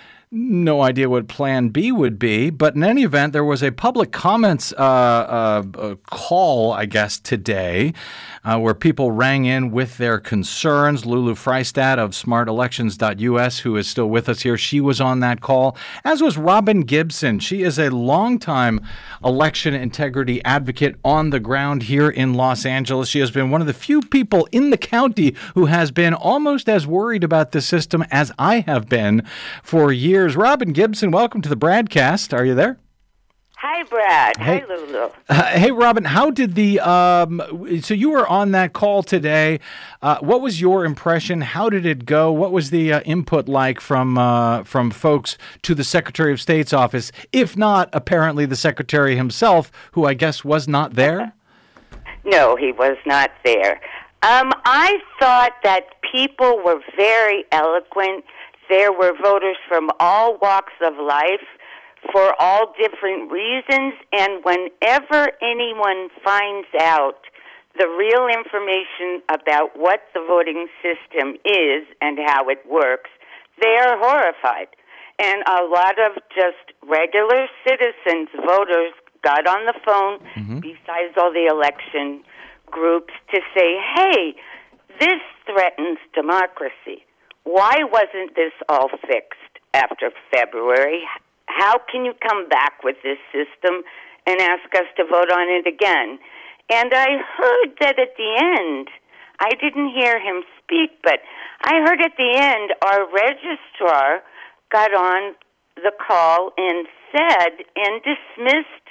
No idea what Plan B would be, but in any event, there was a public comments uh, uh, uh, call, I guess, today uh, where people rang in with their concerns. Lulu Freistadt of smart elections dot U S, who is still with us here, she was on that call, as was Robin Gibson. She is a longtime election integrity advocate on the ground here in Los Angeles. She has been one of the few people in the county who has been almost as worried about the system as I have been for years. Robin Gibson, welcome to the BradCast. Are you there? Hi, Brad. Hey. Hi, Lulu. Uh, hey, Robin, how did the, um, so you were on that call today. Uh, what was your impression? How did it go? What was the uh, input like from uh, from folks to the Secretary of State's office, if not apparently the Secretary himself, who I guess was not there? No, he was not there. Um, I thought that people were very eloquent. There were voters from all walks of life for all different reasons, and whenever anyone finds out the real information about what the voting system is and how it works, they are horrified. And a lot of just regular citizens, voters, got on the phone, mm-hmm. besides all the election groups, to say, hey, this threatens democracy. Why wasn't this all fixed after February? How can you come back with this system and ask us to vote on it again? And I heard that at the end, I didn't hear him speak, but I heard at the end our registrar got on the call and said and dismissed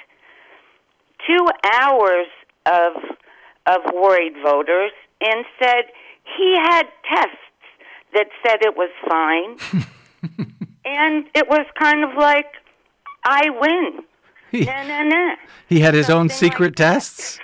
two hours of of worried voters and said he had tests that said it was fine. And it was kind of like, I win. He, nah, nah, nah. He had his Something own secret like tests?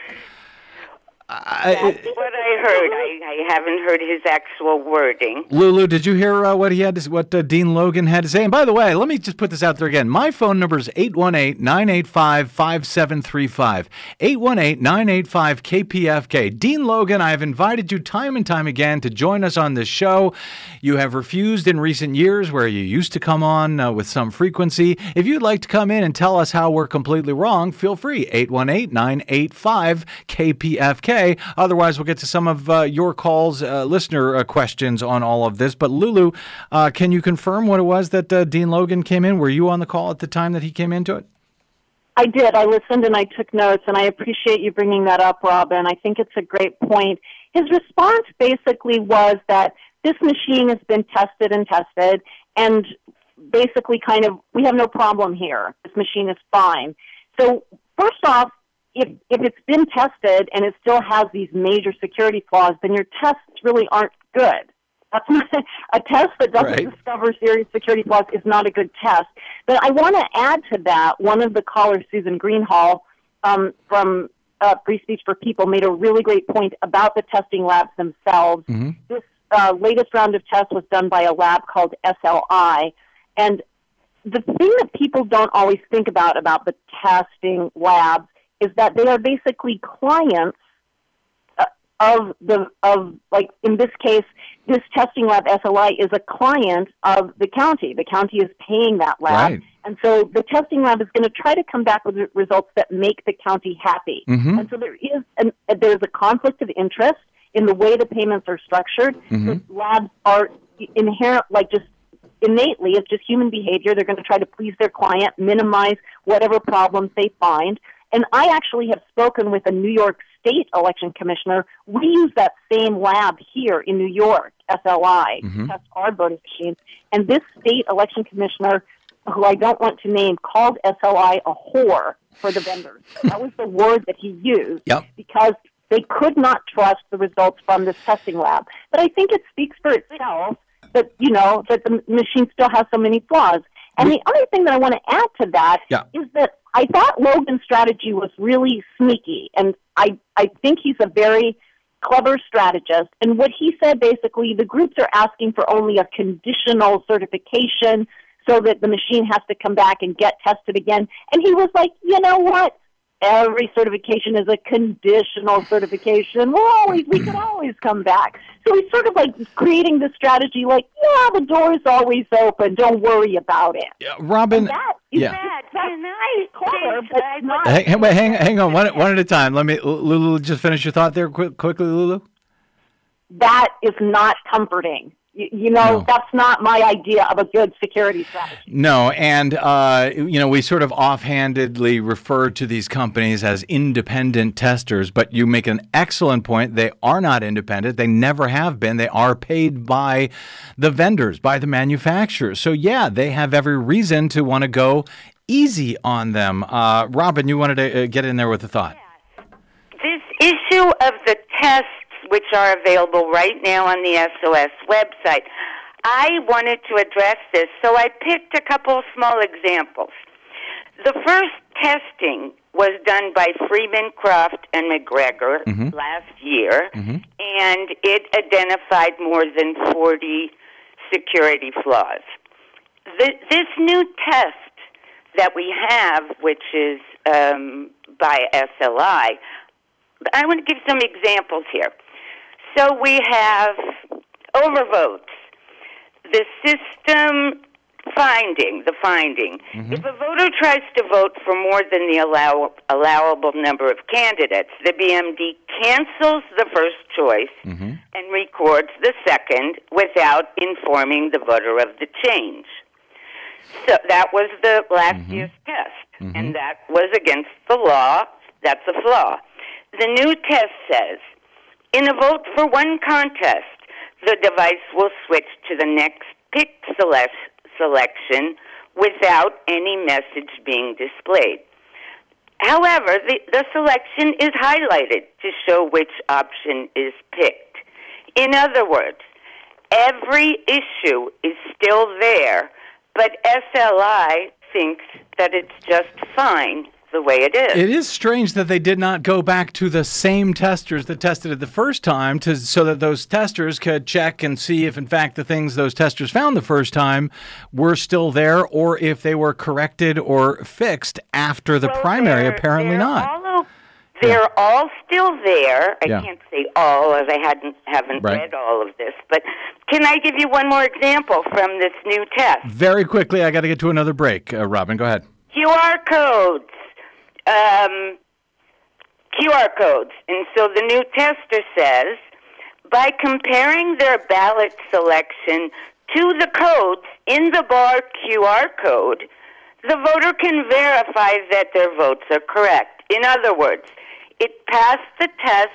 I, That's what I heard. I, I haven't heard his actual wording. Lulu, did you hear uh, what he had to, what uh, Dean Logan had to say? And by the way, let me just put this out there again. My phone number is eight one eight, nine eight five, five seven three five. eight one eight, nine eight five, K P F K. Dean Logan, I have invited you time and time again to join us on this show. You have refused in recent years where you used to come on uh, with some frequency. If you'd like to come in and tell us how we're completely wrong, feel free. eight one eight, nine eight five, K P F K. Otherwise, we'll get to some of uh, your calls, uh, listener uh, questions on all of this. But Lulu, uh, can you confirm what it was that uh, Dean Logan came in? Were you on the call at the time that he came into it? I did. I listened and I took notes, and I appreciate you bringing that up, Robin. I think it's a great point. His response basically was that this machine has been tested and tested, and basically kind of, we have no problem here. This machine is fine. So first off, If if it's been tested and it still has these major security flaws, then your tests really aren't good. That's not a test that doesn't right. discover serious security flaws is not a good test. But I want to add to that, one of the callers, Susan Greenhall, um, from uh, Free Speech for People, made a really great point about the testing labs themselves. Mm-hmm. This uh, latest round of tests was done by a lab called S L I, and the thing that people don't always think about about the testing labs is that they are basically clients uh, of the, of, like, in this case, this testing lab, S L I, is a client of the county. The county is paying that lab. Right. And so the testing lab is going to try to come back with results that make the county happy. Mm-hmm. And so there is an, there's a conflict of interest in the way the payments are structured. Mm-hmm. The labs are inherent, like just innately, it's just human behavior. They're going to try to please their client, minimize whatever problems they find. And I actually have spoken with a New York State election commissioner. We use that same lab here in New York, S L I, mm-hmm. to test our voting machines. And this state election commissioner, who I don't want to name, called S L I a whore for the vendors. That was the word that he used yep. because they could not trust the results from this testing lab. But I think it speaks for itself that, you know, that the machine still has so many flaws. And the other thing that I want to add to that yeah. is that I thought Logan's strategy was really sneaky, and I, I think he's a very clever strategist. And what he said, basically, the groups are asking for only a conditional certification so that the machine has to come back and get tested again. And he was like, you know what? Every certification is a conditional certification. We'll always, we can always come back. So he's sort of like creating this strategy like, yeah, the door is always open. Don't worry about it. Yeah, Robin. That is yeah. That, can I clever, but not hang, hang, hang, hang on one, one at a time. Let me, Lulu, just finish your thought there quick, quickly, Lulu. That is not comforting. You, you know, no. that's not my idea of a good security strategy. No, and, uh, you know, we sort of offhandedly refer to these companies as independent testers, but you make an excellent point. They are not independent. They never have been. They are paid by the vendors, by the manufacturers. So, yeah, they have every reason to want to go easy on them. Uh, Robin, you wanted to uh, get in there with a thought. This issue of the tests, which are available right now on the S O S website. I wanted to address this, so I picked a couple of small examples. The first testing was done by Freeman, Croft, and McGregor mm-hmm. last year, mm-hmm. and it identified more than forty security flaws. The, this new test that we have, which is um, by S L I, I want to give some examples here. So we have overvotes. The system finding, the finding. Mm-hmm. If a voter tries to vote for more than the allow, allowable number of candidates, the B M D cancels the first choice mm-hmm. and records the second without informing the voter of the change. So that was the last mm-hmm. year's test, mm-hmm. and that was against the law. That's a flaw. The new test says, in a vote for one contest, the device will switch to the next pick select selection without any message being displayed. However, the, the selection is highlighted to show which option is picked. In other words, every issue is still there, but S L I thinks that it's just fine the way it is. It is strange that they did not go back to the same testers that tested it the first time to so that those testers could check and see if, in fact, the things those testers found the first time were still there or if they were corrected or fixed after the well, primary. Apparently not. All, they're yeah. all still there. I yeah. can't say all as I hadn't haven't right. read all of this, but can I give you one more example from this new test? Very quickly. I got to get to another break. Uh, Robin, go ahead. Q R codes. Um, Q R codes. And so the new tester says, by comparing their ballot selection to the codes in the bar Q R code, the voter can verify that their votes are correct. In other words, it passed the test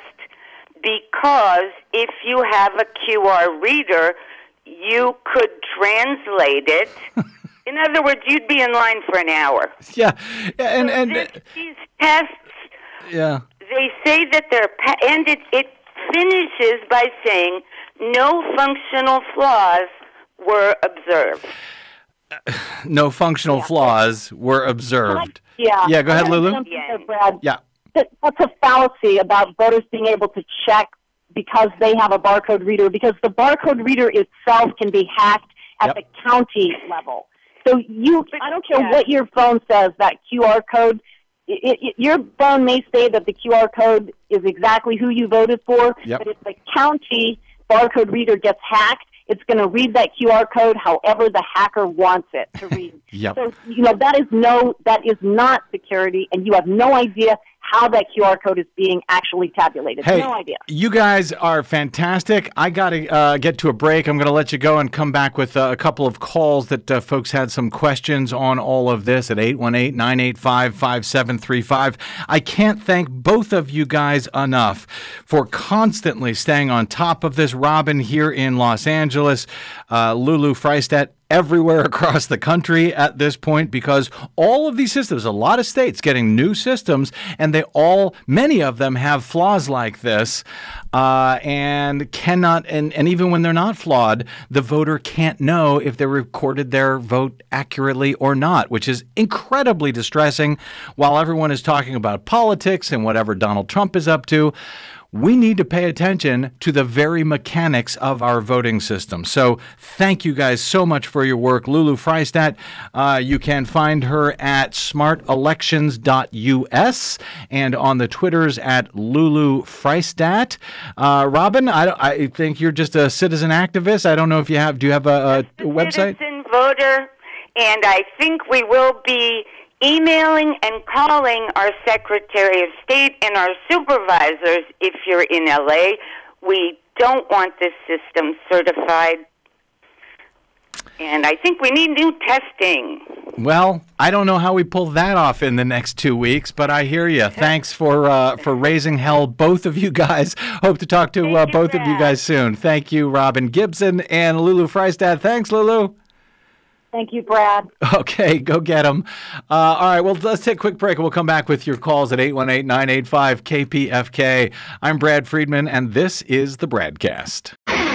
because if you have a Q R reader, you could translate it. In other words, you'd be in line for an hour. Yeah, and so and this, these tests. Yeah. They say that they're pa- and it it finishes by saying no functional flaws were observed. Uh, no functional yeah. flaws were observed. I, yeah. Yeah. Go ahead, Lulu. There, Brad. Yeah. That, that's a fallacy about voters being able to check because they have a barcode reader, because the barcode reader itself can be hacked at yep. the county level. So you, I don't care what your phone says, that Q R code, it, it, your phone may say that the Q R code is exactly who you voted for, yep. but if the county barcode reader gets hacked, it's going to read that Q R code however the hacker wants it to read. yep. So, you know, that is no, that is not security, and you have no idea how that Q R code is being actually tabulated. Hey, no idea. You guys are fantastic. I got to uh, get to a break. I'm going to let you go and come back with uh, a couple of calls that uh, folks had some questions on all of this at eight one eight, nine eight five, five seven three five. I can't thank both of you guys enough for constantly staying on top of this. Robin here in Los Angeles, uh, Lulu Freistadt everywhere across the country at this point, because all of these systems, a lot of states getting new systems, and they all, many of them have flaws like this, uh, and cannot, and, and even when they're not flawed, the voter can't know if they recorded their vote accurately or not, which is incredibly distressing. While everyone is talking about politics and whatever Donald Trump is up to, we need to pay attention to the very mechanics of our voting system. So thank you guys so much for your work. Lulu Freistadt, uh, you can find her at smart elections dot U S and on the Twitters at Lulu Freistadt. Uh, Robin, I, I think you're just a citizen activist. I don't know if you have, do you have a, a website? Citizen voter, and I think we will be emailing and calling our Secretary of State and our supervisors if you're in L A. We don't want this system certified. And I think we need new testing. Well, I don't know how we pull that off in the next two weeks, but I hear you. Thanks for uh, for raising hell, both of you guys. Hope to talk to uh, both of you guys soon. Thank you, Robin Gibson and Lulu Freistadt. Thanks, Lulu. Thank you, Brad. Okay, go get them. Uh, all right, well, let's take a quick break, and we'll come back with your calls at eight one eight, nine eight five, K P F K. I'm Brad Friedman, and this is the Bradcast.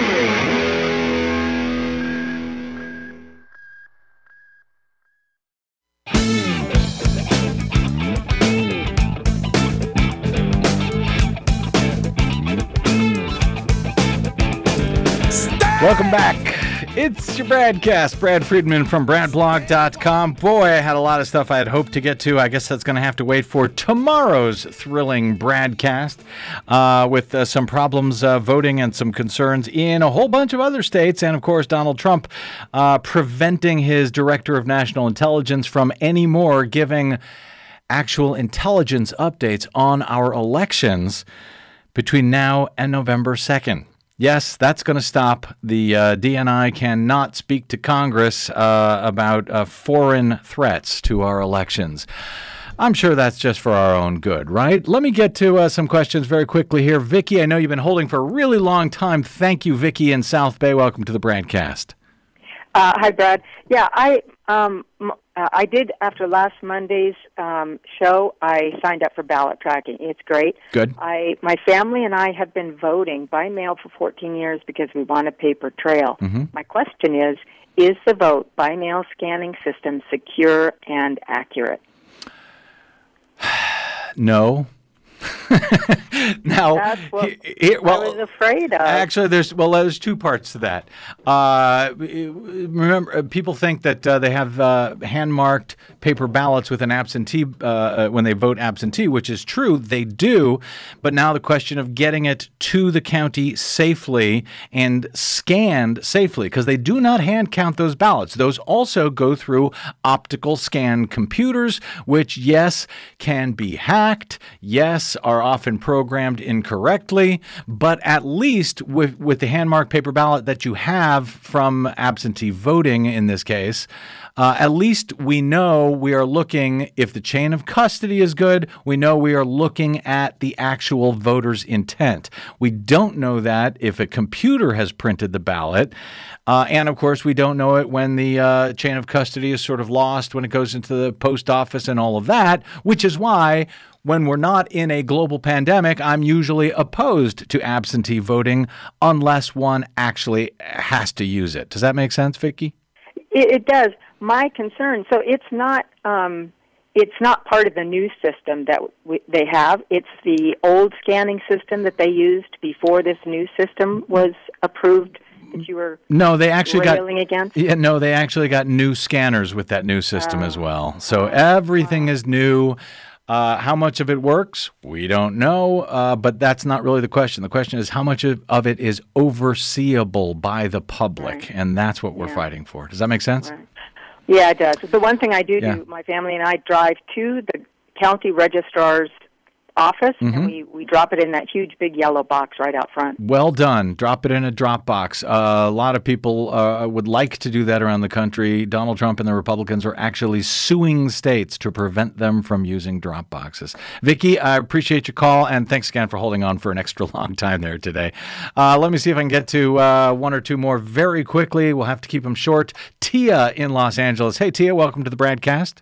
Welcome back. It's your Bradcast. Brad Friedman from brad blog dot com. Boy, I had a lot of stuff I had hoped to get to. I guess that's going to have to wait for tomorrow's thrilling Bradcast uh, with uh, some problems uh, voting and some concerns in a whole bunch of other states. And, of course, Donald Trump uh, preventing his Director of National Intelligence from any more giving actual intelligence updates on our elections between now and November second. Yes, that's going to stop. The uh, D N I cannot speak to Congress uh, about uh, foreign threats to our elections. I'm sure that's just for our own good, right? Let me get to uh, some questions very quickly here. Vicki, I know you've been holding for a really long time. Thank you, Vicki in South Bay. Welcome to the Bradcast. Uh, hi, Brad. Yeah, I um, uh, I did, after last Monday's um, show, I signed up for ballot tracking. It's great. Good. I My family and I have been voting by mail for fourteen years because we want a paper trail. Mm-hmm. My question is, is the vote by mail scanning system secure and accurate? No. Now, That's what he, he, well, I was afraid of. Actually, there's well, there's two parts to that. Uh, remember, people think that uh, they have uh, hand-marked paper ballots with an absentee uh, when they vote absentee, which is true. They do, but now the question of getting it to the county safely and scanned safely, because they do not hand count those ballots. Those also go through optical scan computers, which yes can be hacked. Yes, are often programmed incorrectly, but at least with, with the hand-marked paper ballot that you have from absentee voting in this case, uh, at least we know we are looking, if the chain of custody is good, we know we are looking at the actual voter's intent. We don't know that if a computer has printed the ballot. Uh, and, of course, we don't know it when the uh, chain of custody is sort of lost, when it goes into the post office and all of that, which is why when we're not in a global pandemic, I'm usually opposed to absentee voting unless one actually has to use it. Does that make sense, Vicki? It, it does. My concern, so it's not um, it's not part of the new system that we, they have. It's the old scanning system that they used before this new system was approved. That you were no, they actually railing got against? Yeah, no, they actually got new scanners with that new system uh, as well. So everything is new. Uh, how much of it works? We don't know, uh, but that's not really the question. The question is how much of, of it is overseeable by the public, right. And that's what we're yeah. fighting for. Does that make sense? Right. Yeah, it does. The one thing I do yeah. do, my family and I drive to the county registrar's office, Mm-hmm. and we, we drop it in that huge big yellow box right out front. Well done. Drop it in a Dropbox. Uh, a lot of people uh, would like to do that around the country. Donald Trump and the Republicans are actually suing states to prevent them from using drop boxes. Vicki, I appreciate your call, and thanks again for holding on for an extra long time there today. Uh, let me see if I can get to uh, one or two more very quickly. We'll have to keep them short. Tia in Los Angeles. Hey, Tia, welcome to the Bradcast.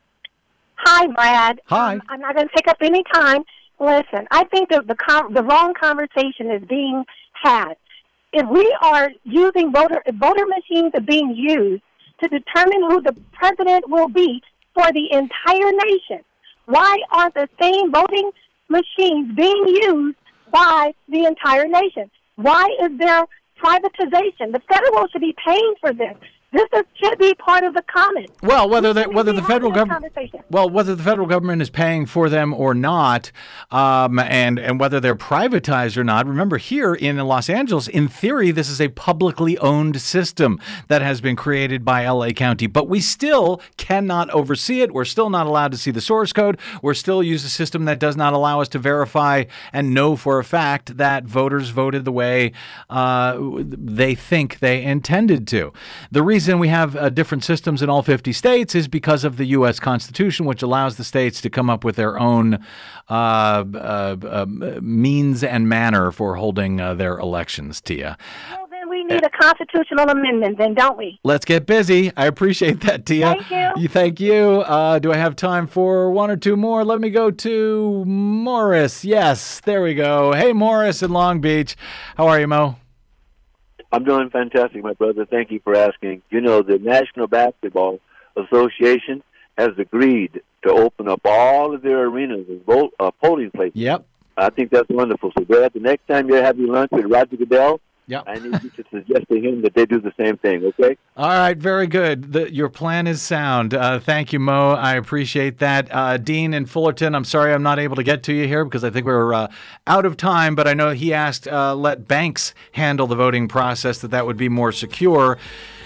Hi, Brad. Hi. Um, I'm not going to take up any time. Listen, I think that the com- the wrong conversation is being had. If we are using voter if voter machines are being used to determine who the president will be for the entire nation, why aren't the same voting machines being used by the entire nation? Why is there privatization? The federal should be paying for this. This is, should be part of the common. Well, whether that, whether the federal government, well, whether the federal government is paying for them or not, um, and and whether they're privatized or not. Remember, here in Los Angeles, in theory, this is a publicly owned system that has been created by L A County, but we still cannot oversee it. We're still not allowed to see the source code. We're still use a system that does not allow us to verify and know for a fact that voters voted the way uh, they think they intended to. The reason we have uh, different systems in all fifty states is because of the U S Constitution, which allows the states to come up with their own uh, uh, uh, means and manner for holding uh, their elections, Tia. Well, then we need a constitutional amendment, then, don't we? Let's get busy. I appreciate that, Tia. Thank you. Thank you. Uh, do I have time for one or two more? Let me go to Morris. Yes, there we go. Hey, Morris in Long Beach. How are you, Mo? I'm doing fantastic, my brother. Thank you for asking. You know, the National Basketball Association has agreed to open up all of their arenas as vote, uh, polling places. Yep. I think that's wonderful. So, Brad, the next time you have your lunch with Roger Goodell, yep. I need you to suggest to him that they do the same thing, okay? All right, very good. The, your plan is sound. Uh, thank you, Mo. I appreciate that. Uh, Dean in Fullerton, I'm sorry I'm not able to get to you here because I think we're uh, out of time, but I know he asked uh, let banks handle the voting process, that that would be more secure.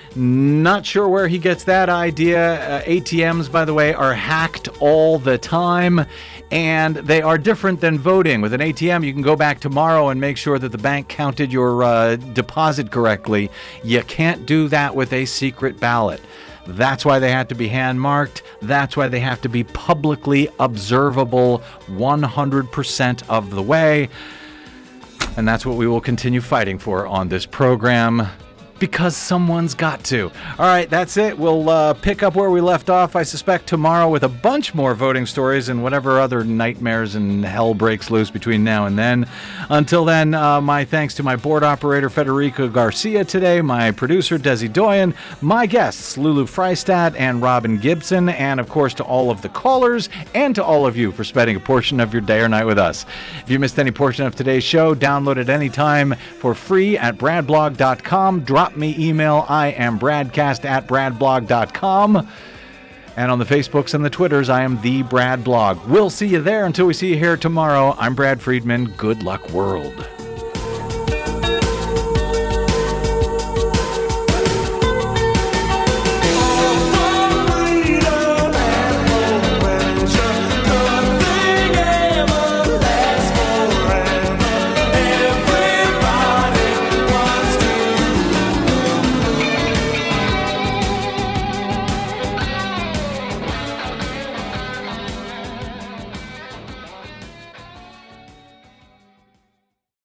Not sure where he gets that idea. Uh, A T Ms, by the way, are hacked all the time, and they are different than voting. With an A T M, you can go back tomorrow and make sure that the bank counted your uh, deposit correctly. You can't do that with a secret ballot. That's why they have to be hand-marked. That's why they have to be publicly observable one hundred percent of the way. And that's what we will continue fighting for on this program. Because someone's got to. All right, that's it. We'll uh, pick up where we left off, I suspect, tomorrow with a bunch more voting stories and whatever other nightmares and hell breaks loose between now and then. Until then, uh, my thanks to my board operator, Federico Garcia, today, my producer, Desi Doyen, my guests, Lulu Freistad and Robin Gibson, and, of course, to all of the callers and to all of you for spending a portion of your day or night with us. If you missed any portion of today's show, download it anytime for free at brad blog dot com. Drop me email. I am Bradcast at brad blog dot com. And on the Facebooks and the Twitters, I am the Brad Blog. We'll see you there until we see you here tomorrow. I'm Brad Friedman. Good luck, world.